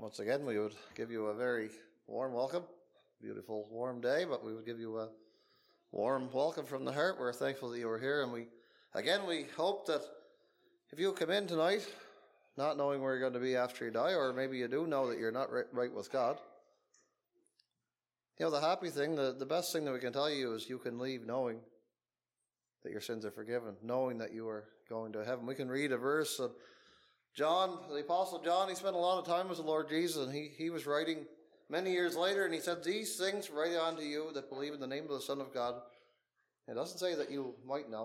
Once again, we would give you a very warm welcome. Beautiful, warm day, but we would give you a warm welcome from the heart. We're thankful that you are here, and we hope that if you come in tonight, not knowing where you're going to be after you die, or maybe you do know that you're not right with God, the happy thing, the best thing that we can tell you is you can leave knowing that your sins are forgiven, knowing that you are going to heaven. We can read a verse of John, the Apostle John. He spent a lot of time with the Lord Jesus, and he was writing many years later, and he said, "These things write unto you that believe in the name of the Son of God." It doesn't say that you might know,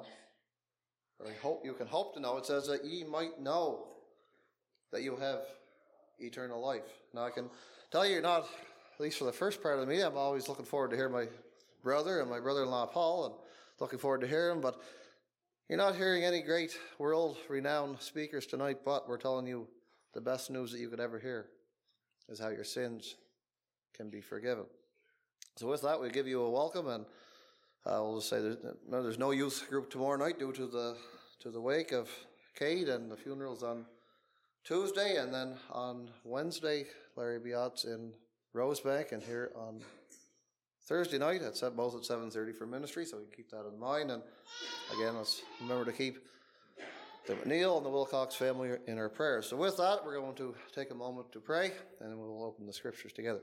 or you can hope to know. It says that ye might know that you have eternal life. Now I can tell you, not at least for the first part of the meeting, I'm always looking forward to hear my brother and my brother-in-law Paul, and looking forward to hear him, but you're not hearing any great world-renowned speakers tonight, but we're telling you the best news that you could ever hear is how your sins can be forgiven. So with that, we give you a welcome, and we'll just say there's no youth group tomorrow night due to the wake of Cade, and the funeral's on Tuesday, and then on Wednesday, Larry Biot's in Rosebank, and here on Thursday night, both at 7:30 for ministry, so we can keep that in mind. And again, let's remember to keep the McNeil and the Wilcox family in our prayers. So with that, we're going to take a moment to pray, and then we'll open the scriptures together.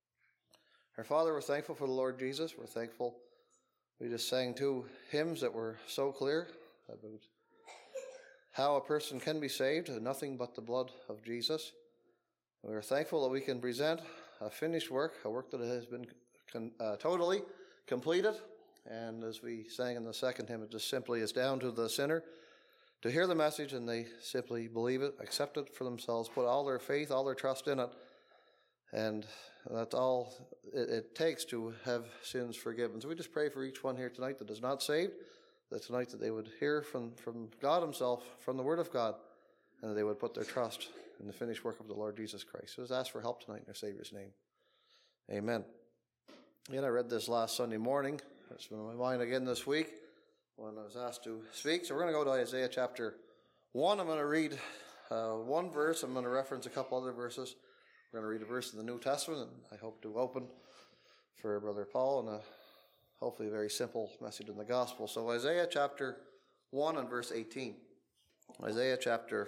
Our Father, we're thankful for the Lord Jesus. We're thankful. We just sang two hymns that were so clear about how a person can be saved, nothing but the blood of Jesus. We're thankful that we can present a finished work, a work that has been totally completed. And as we sang in the second hymn, it just simply is down to the sinner to hear the message, and they simply believe it, accept it for themselves, put all their faith, all their trust in it, and that's all it takes to have sins forgiven. So we just pray for each one here tonight that is not saved, that tonight that they would hear from God himself, from the Word of God, and that they would put their trust in the finished work of the Lord Jesus Christ. So just ask for help tonight in our Savior's name. Amen. Again, I read this last Sunday morning. It's been on my mind again this week when I was asked to speak. So we're going to go to Isaiah chapter 1. I'm going to read one verse. I'm going to reference a couple other verses. We're going to read a verse in the New Testament, and I hope to open for Brother Paul and hopefully a very simple message in the gospel. So Isaiah chapter 1 and verse 18. Isaiah chapter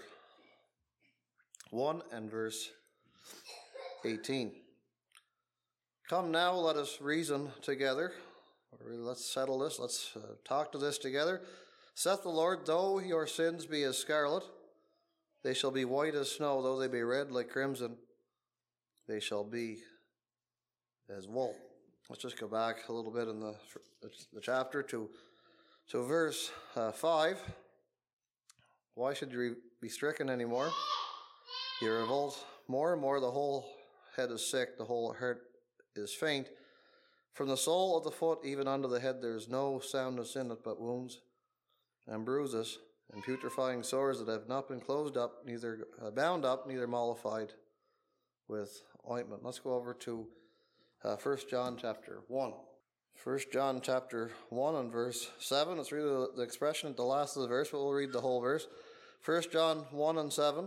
1 and verse 18. Come now, let us reason together. Or let's settle this. Let's talk to this together. Saith the Lord, though your sins be as scarlet, they shall be white as snow. Though they be red like crimson, they shall be as wool. Let's just go back a little bit in the chapter to verse 5. Why should you be stricken anymore? You revolt more and more. The whole head is sick, the whole heart is faint. From the sole of the foot even unto the head there is no soundness in it, but wounds and bruises and putrefying sores that have not been closed up, neither bound up, neither mollified with ointment. Let's go over to 1 John chapter 1. 1 John chapter 1 and verse 7. Let's read the expression at the last of the verse, but we'll read the whole verse. 1 John 1 and 7.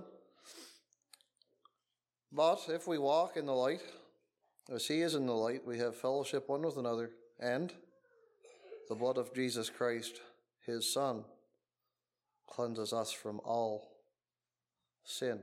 But if we walk in the light, as he is in the light, we have fellowship one with another, and the blood of Jesus Christ, his Son, cleanses us from all sin.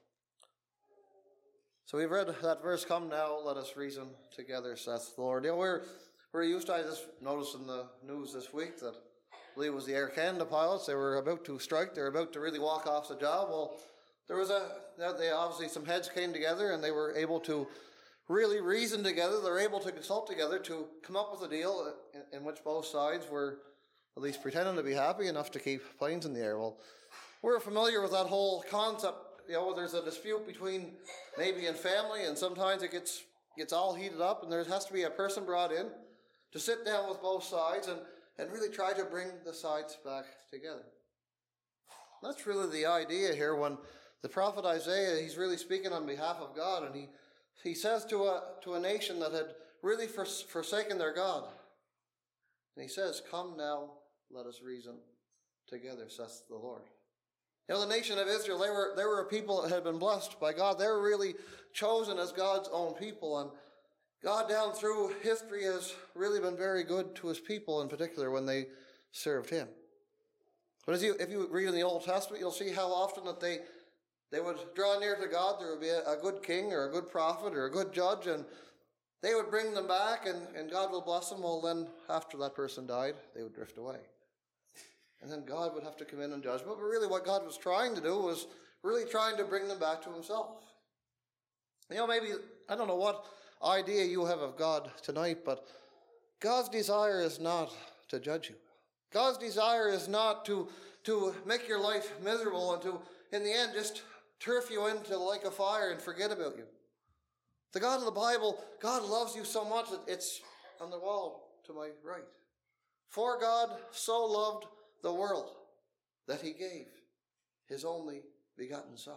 So we've read that verse, come now, let us reason together, saith the Lord. We're used to, I just noticed in the news this week that I believe it was the Air Canada pilots, they were about to strike, they were about to really walk off the job. Well, they obviously some heads came together and they were able to really reason together. They're able to consult together to come up with a deal in which both sides were at least pretending to be happy enough to keep planes in the air. Well, we're familiar with that whole concept. There's a dispute between maybe in family, and sometimes it gets all heated up, and there has to be a person brought in to sit down with both sides and really try to bring the sides back together. That's really the idea here when the prophet Isaiah, he's really speaking on behalf of God, and he says to a nation that had really forsaken their God. And he says, come now, let us reason together, saith the Lord. You know, the nation of Israel, they were a people that had been blessed by God. They were really chosen as God's own people. And God down through history has really been very good to his people, in particular when they served him. But if you read in the Old Testament, you'll see how often that they would draw near to God. There would be a good king or a good prophet or a good judge, and they would bring them back, and God will bless them. Well, then after that person died, they would drift away. And then God would have to come in and judge. But really what God was trying to do was really trying to bring them back to himself. You know, maybe, I don't know what idea you have of God tonight, but God's desire is not to judge you. God's desire is not to make your life miserable and to, in the end, just turf you into the lake of fire and forget about you. The God of the Bible, God loves you so much that it's on the wall to my right. For God so loved the world that he gave his only begotten Son.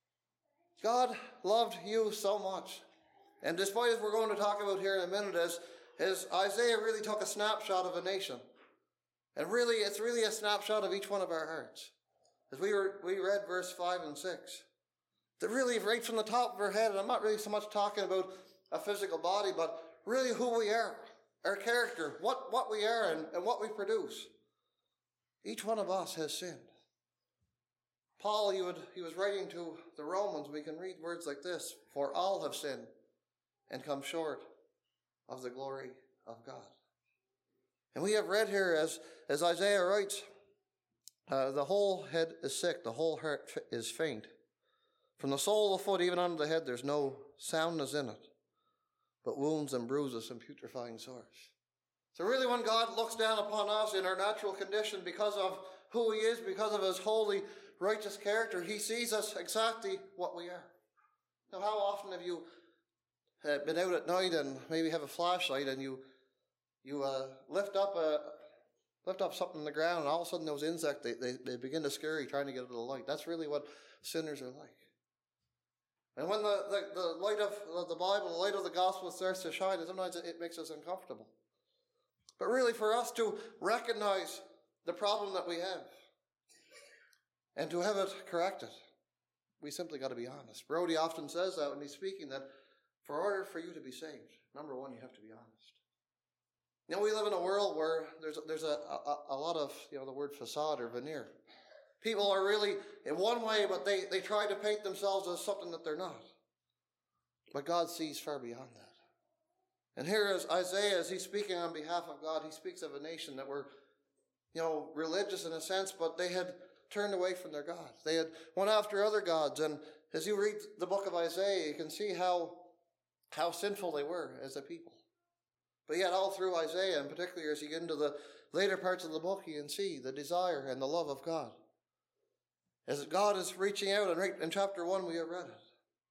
God loved you so much. And despite what we're going to talk about here in a minute, as Isaiah really took a snapshot of a nation. And really, it's really a snapshot of each one of our hearts. As we read verse 5 and 6. That really, right from the top of our head, and I'm not really so much talking about a physical body, but really who we are, our character, what we are and what we produce. Each one of us has sinned. Paul, he was writing to the Romans. We can read words like this: for all have sinned and come short of the glory of God. And we have read here, as Isaiah writes, the whole head is sick, the whole heart is faint. From the sole of the foot even unto the head, there's no soundness in it, but wounds and bruises and putrefying sores. So really, when God looks down upon us in our natural condition because of who he is, because of his holy, righteous character, he sees us exactly what we are. Now, how often have you been out at night and maybe have a flashlight and you lift up something on the ground, and all of a sudden those insects, they begin to scurry trying to get to the light. That's really what sinners are like. And when the light of the Bible, the light of the gospel starts to shine, sometimes it makes us uncomfortable. But really, for us to recognize the problem that we have and to have it corrected, we simply got to be honest. Brody often says that when he's speaking, that for order for you to be saved, number one, you have to be honest. You know, we live in a world where there's a lot of, the word facade or veneer. People are really in one way, but they try to paint themselves as something that they're not. But God sees far beyond that. And here is Isaiah, as he's speaking on behalf of God, he speaks of a nation that were, religious in a sense, but they had turned away from their God. They had went after other gods. And as you read the book of Isaiah, you can see how sinful they were as a people. But yet all through Isaiah, and particularly as you get into the later parts of the book, you can see the desire and the love of God. As God is reaching out, and right in chapter 1 we have read it.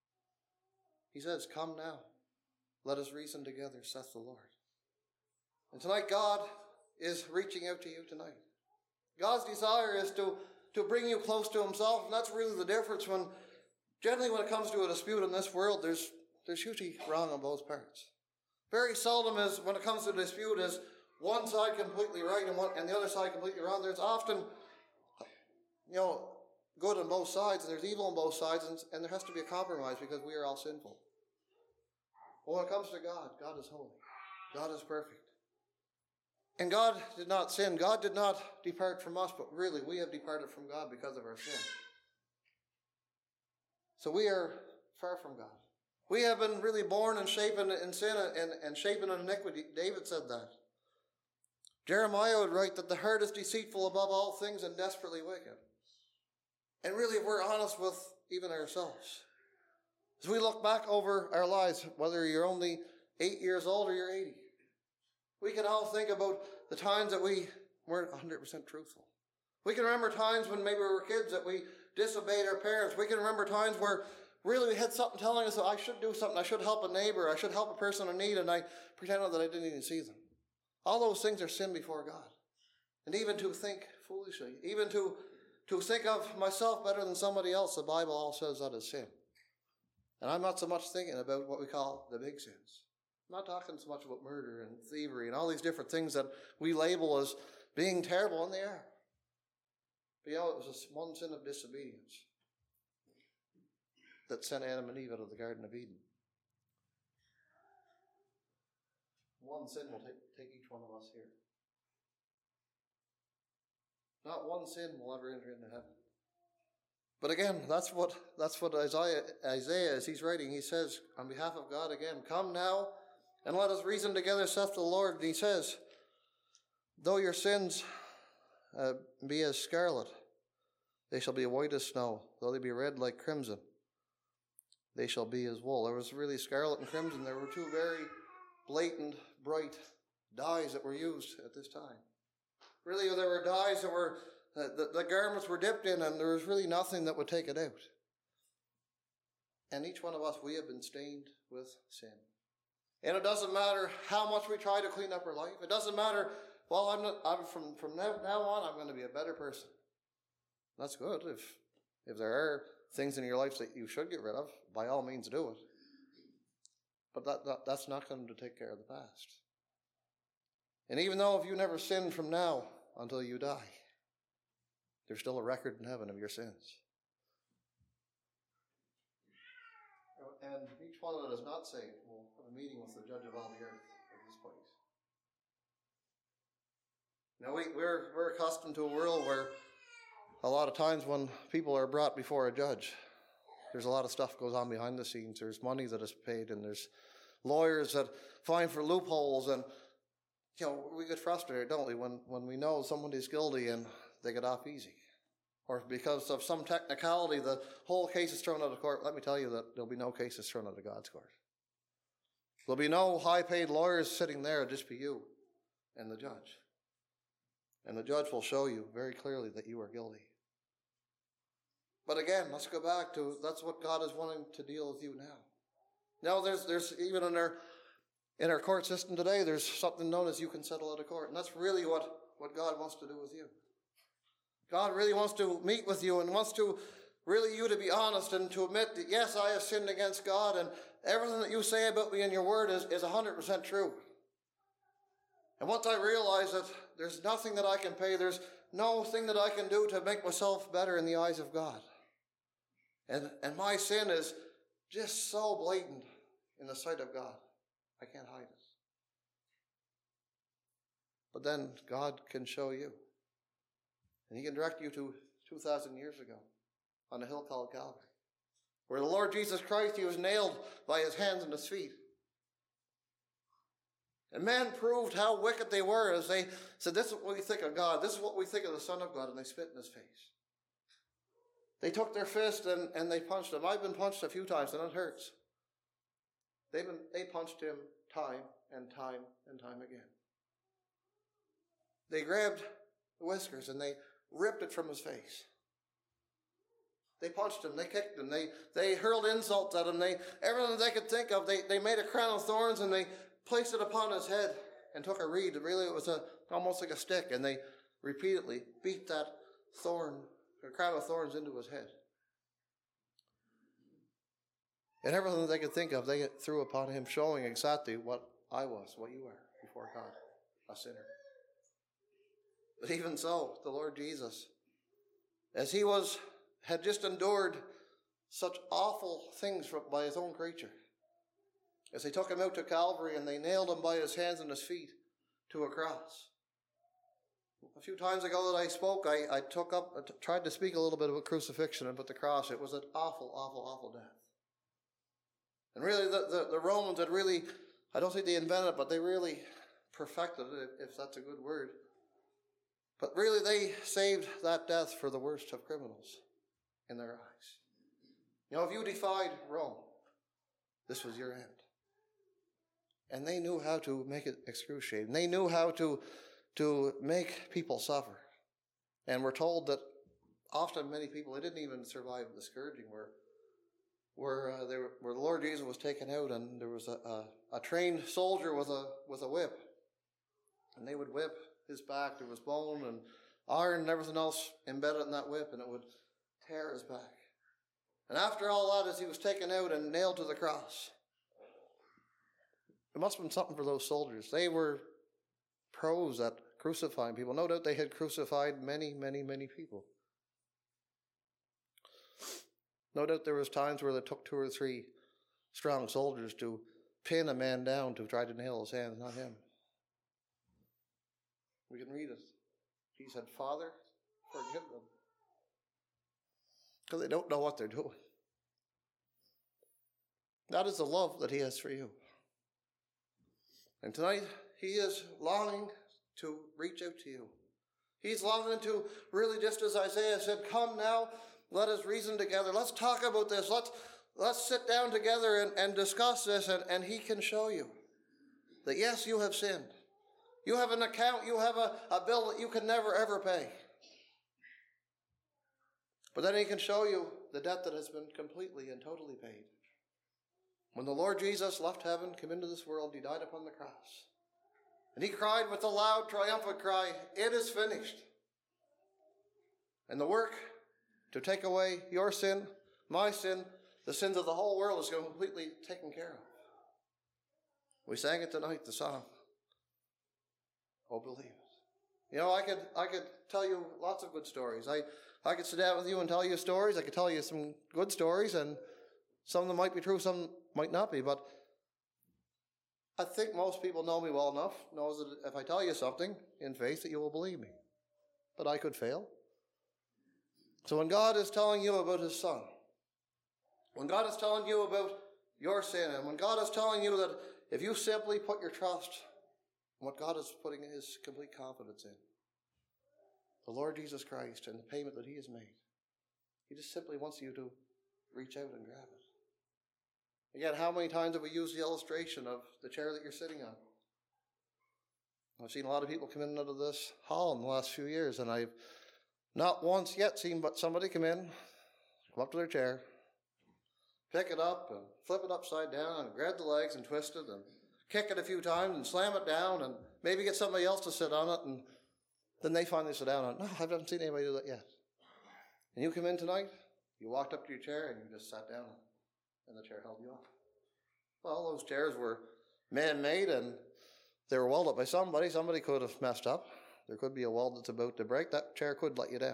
He says, come now, let us reason together, saith the Lord. And tonight God is reaching out to you tonight. God's desire is to bring you close to himself, and that's really the difference generally when it comes to a dispute in this world, there's usually wrong on both parts. Very seldom is, when it comes to a dispute, is one side completely right and the other side completely wrong. There's often, good on both sides, and there's evil on both sides, and there has to be a compromise because we are all sinful. But when it comes to God, God is holy. God is perfect. And God did not sin. God did not depart from us, but really we have departed from God because of our sin. So we are far from God. We have been really born and shapen in sin and shapen in iniquity. David said that. Jeremiah would write that the heart is deceitful above all things and desperately wicked. And really, if we're honest with even ourselves, as we look back over our lives, whether you're only 8 years old or you're 80, we can all think about the times that we weren't 100% truthful. We can remember times when maybe we were kids that we disobeyed our parents. We can remember times where really we had something telling us that I should do something, I should help a neighbor, I should help a person in need, and I pretended that I didn't even see them. All those things are sin before God. And even to think foolishly, even to think of myself better than somebody else, the Bible all says that is sin. And I'm not so much thinking about what we call the big sins. I'm not talking so much about murder and thievery and all these different things that we label as being terrible, and they are. But it was one sin of disobedience that sent Adam and Eve out of the Garden of Eden. One sin will take each one of us here. Not one sin will ever enter into heaven. But again, that's what Isaiah, as he's writing, he says on behalf of God again, come now and let us reason together, saith the Lord. And he says, though your sins be as scarlet, they shall be white as snow. Though they be red like crimson, they shall be as wool. There was really scarlet and crimson. There were two very blatant, bright dyes that were used at this time. Really, there were dyes that were, the garments were dipped in, and there was really nothing that would take it out. And each one of us, we have been stained with sin. And it doesn't matter how much we try to clean up our life. It doesn't matter, well, I'm from now on, I'm going to be a better person. That's good. If there are things in your life that you should get rid of, by all means do it. But that's not going to take care of the past. And even though if you never sin from now until you die, there's still a record in heaven of your sins. And each one that is not saved will have a meeting with the judge of all the earth at this place. Now we're accustomed to a world where a lot of times when people are brought before a judge, there's a lot of stuff goes on behind the scenes. There's money that is paid, and there's lawyers that find for loopholes, and we get frustrated, don't we, when we know somebody's guilty and they get off easy. Or because of some technicality, the whole case is thrown out of court. Let me tell you that there'll be no cases thrown out of God's court. There'll be no high-paid lawyers sitting there. It'll just be you and the judge. And the judge will show you very clearly that you are guilty. But again, let's go back to, that's what God is wanting to deal with you now. Now there's even in our court system today, there's something known as you can settle out of court. And that's really what God wants to do with you. God really wants to meet with you and wants to really you to be honest and to admit that, yes, I have sinned against God, and everything that you say about me in your word is 100% true. And once I realize that there's nothing that I can pay, there's no thing that I can do to make myself better in the eyes of God. And my sin is just so blatant in the sight of God. I can't hide it. But then God can show you. And he can direct you to 2,000 years ago on a hill called Calvary, where the Lord Jesus Christ, he was nailed by his hands and his feet. And men proved how wicked they were as they said, this is what we think of God. This is what we think of the Son of God. And they spit in his face. They took their fist and they punched him. I've been punched a few times and it hurts. They punched him time and time and time again. They grabbed the whiskers and they ripped it from his face. They punched him, they kicked him, they hurled insults at him, everything they could think of, they made a crown of thorns and they placed it upon his head and took a reed. Really, it was almost like a stick, and they repeatedly beat that crown of thorns into his head. And everything they could think of, they threw upon him, showing exactly what I was, what you are before God, a sinner. But even so, the Lord Jesus, as he had just endured such awful things by his own creature, as they took him out to Calvary and they nailed him by his hands and his feet to a cross. A few times ago that I spoke, I tried to speak a little bit about crucifixion and put the cross. It was an awful, awful, awful death. And really, the Romans had really, I don't think they invented it, but they really perfected it, if that's a good word. But really, they saved that death for the worst of criminals in their eyes. If you defied Rome, this was your end. And they knew how to make it excruciating. They knew how to make people suffer. And we're told that often many people, they didn't even survive the scourging, where the Lord Jesus was taken out, and there was a trained soldier with a whip, and they would whip his back. There was bone and iron and everything else embedded in that whip, and it would tear his back. And after all that, as he was taken out and nailed to the cross, it must have been something for those soldiers. They were pros at crucifying people. No doubt they had crucified many, many, many people No doubt there was times where it took 2 or 3 strong soldiers to pin a man down to try to nail his hands, not him. We can read it. He said, Father, forgive them. Because they don't know what they're doing. That is the love that he has for you. And tonight, he is longing to reach out to you. He's longing to really, just as Isaiah said, come now, let us reason together. Let's talk about this. Let's sit down together and discuss this, and he can show you that, yes, you have sinned. You have an account, you have a bill that you can never, ever pay. But then he can show you the debt that has been completely and totally paid. When the Lord Jesus left heaven, came into this world, he died upon the cross. And he cried with a loud, triumphant cry, it is finished. And the work to take away your sin, my sin, the sins of the whole world is completely taken care of. We sang it tonight, the song, Oh, believe it. You know, I could tell you lots of good stories. I could sit down with you and tell you stories. I could tell you some good stories, and some of them might be true, some might not be. But I think most people know me well enough, knows that if I tell you something in faith, that you will believe me. But I could fail. So when God is telling you about his Son, when God is telling you about your sin, and when God is telling you that if you simply put your trust in what God is putting his complete confidence in, the Lord Jesus Christ and the payment that he has made, he just simply wants you to reach out and grab it. Again, how many times have we used the illustration of the chair that you're sitting on? I've seen a lot of people come in and out of this hall in the last few years, and I've not once yet seen but somebody come in, come up to their chair, pick it up and flip it upside down and grab the legs and twist it and kick it a few times and slam it down and maybe get somebody else to sit on it, and then they finally sit down on it. No, I haven't seen anybody do that yet. And you come in tonight, you walked up to your chair and you just sat down and the chair held you up. Well, those chairs were man-made and they were welded by somebody. Somebody could have messed up. There could be a weld that's about to break. That chair could let you down.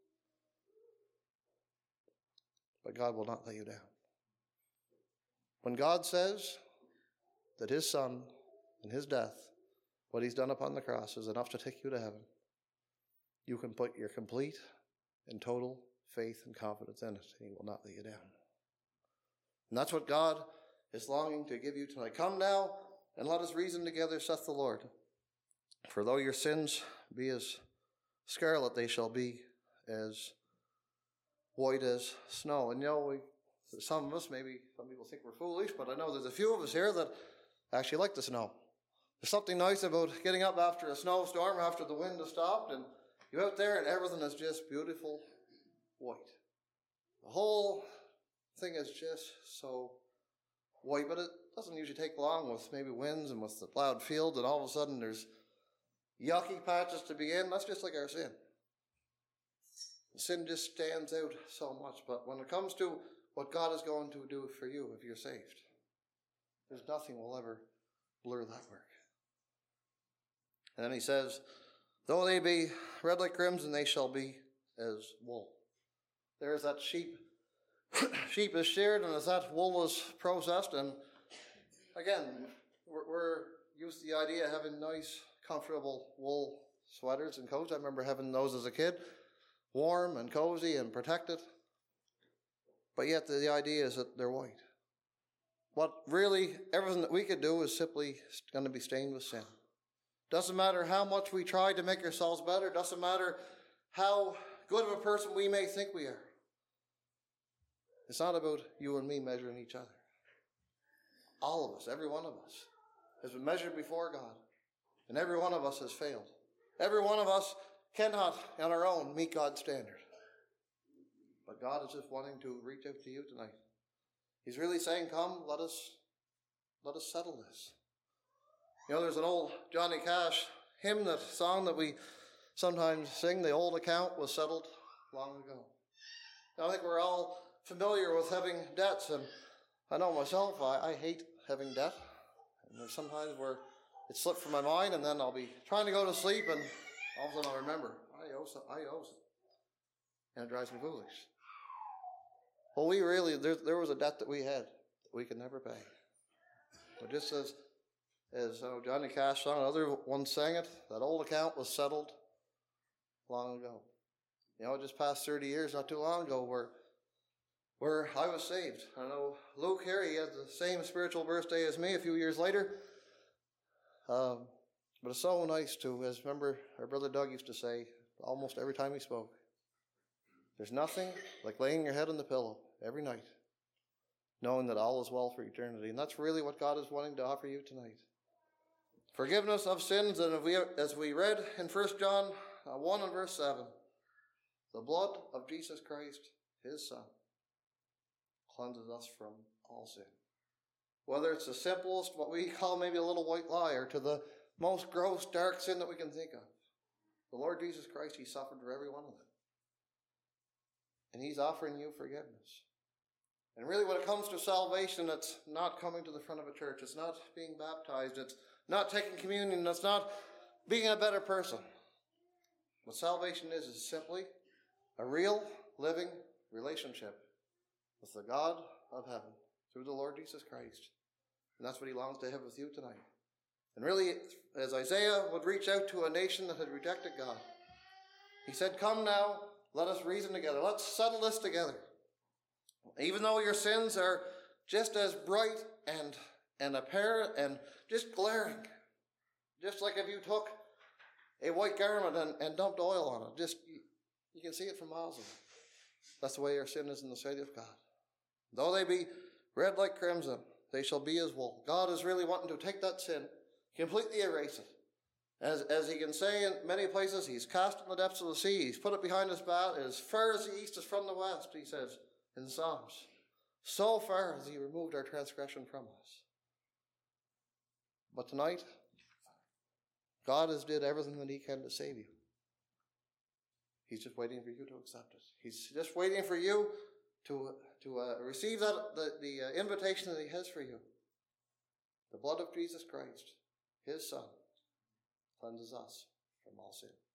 But God will not let you down. When God says that his Son and his death, what he's done upon the cross, is enough to take you to heaven, you can put your complete and total faith and confidence in it, and he will not let you down. And that's what God is longing to give you tonight. Come now, and let us reason together, saith the Lord. For though your sins be as scarlet, they shall be as white as snow. And you know, some of us, maybe some people think we're foolish, but I know there's a few of us here that actually like the snow. There's something nice about getting up after a snowstorm, after the wind has stopped, and you're out there and everything is just beautiful white. The whole thing is just so white, but it doesn't usually take long with maybe winds and with the plowed fields, and all of a sudden there's yucky patches to be in. That's just like our sin. Sin just stands out so much, but when it comes to what God is going to do for you if you're saved, there's nothing will ever blur that work. And then he says, though they be red like crimson, they shall be as wool. There is that sheep is sheared, and as that wool is processed, and again, we're used to the idea of having nice, comfortable wool sweaters and coats. I remember having those as a kid, warm and cozy and protected. But yet the idea is that they're white. What really, everything that we could do is simply going to be stained with sin. Doesn't matter how much we try to make ourselves better. Doesn't matter how good of a person we may think we are. It's not about you and me measuring each other. All of us, every one of us, has been measured before God. And every one of us has failed. Every one of us cannot, on our own, meet God's standard. But God is just wanting to reach out to you tonight. He's really saying, come, let us settle this. You know, there's an old Johnny Cash hymn, that song that we sometimes sing, the old account was settled long ago. Now, I think we're all familiar with having debts, and I know myself, I hate having debt. And there's sometimes where it slipped from my mind, and then I'll be trying to go to sleep, and all of a sudden I'll remember, I owe it. And it drives me foolish. Well, there was a debt that we had that we could never pay. But just as Johnny Cash sung, another one sang it, that old account was settled long ago. Just past 30 years, not too long ago, where I was saved. I know Luke here, he had the same spiritual birthday as me a few years later. But it's so nice to, as remember our brother Doug used to say, almost every time he spoke, there's nothing like laying your head on the pillow every night, knowing that all is well for eternity. And that's really what God is wanting to offer you tonight. Forgiveness of sins, and as we read in 1 John 1 and verse 7, the blood of Jesus Christ, his Son, cleanses us from all sin. Whether it's the simplest, what we call maybe a little white lie, or to the most gross, dark sin that we can think of, the Lord Jesus Christ, he suffered for every one of them. And he's offering you forgiveness. And really when it comes to salvation, it's not coming to the front of a church. It's not being baptized. It's not taking communion. It's not being a better person. What salvation is simply a real, living relationship with the God of heaven through the Lord Jesus Christ. And that's what he longs to have with you tonight. And really, as Isaiah would reach out to a nation that had rejected God, he said, "Come now, let us reason together. Let's settle this together. Even though your sins are just as bright and apparent and just glaring, just like if you took a white garment and dumped oil on it, just you can see it from miles away. That's the way your sin is in the sight of God. Though they be red like crimson, they shall be as wool." God is really wanting to take that sin, completely erase it. As he can say in many places, he's cast in the depths of the sea. He's put it behind his back. As far as the east is from the west, he says in Psalms. So far has he removed our transgression from us. But tonight, God has did everything that he can to save you. He's just waiting for you to accept it. He's just waiting for you to receive the invitation that he has for you. The blood of Jesus Christ, his Son, cleanses us from all sin.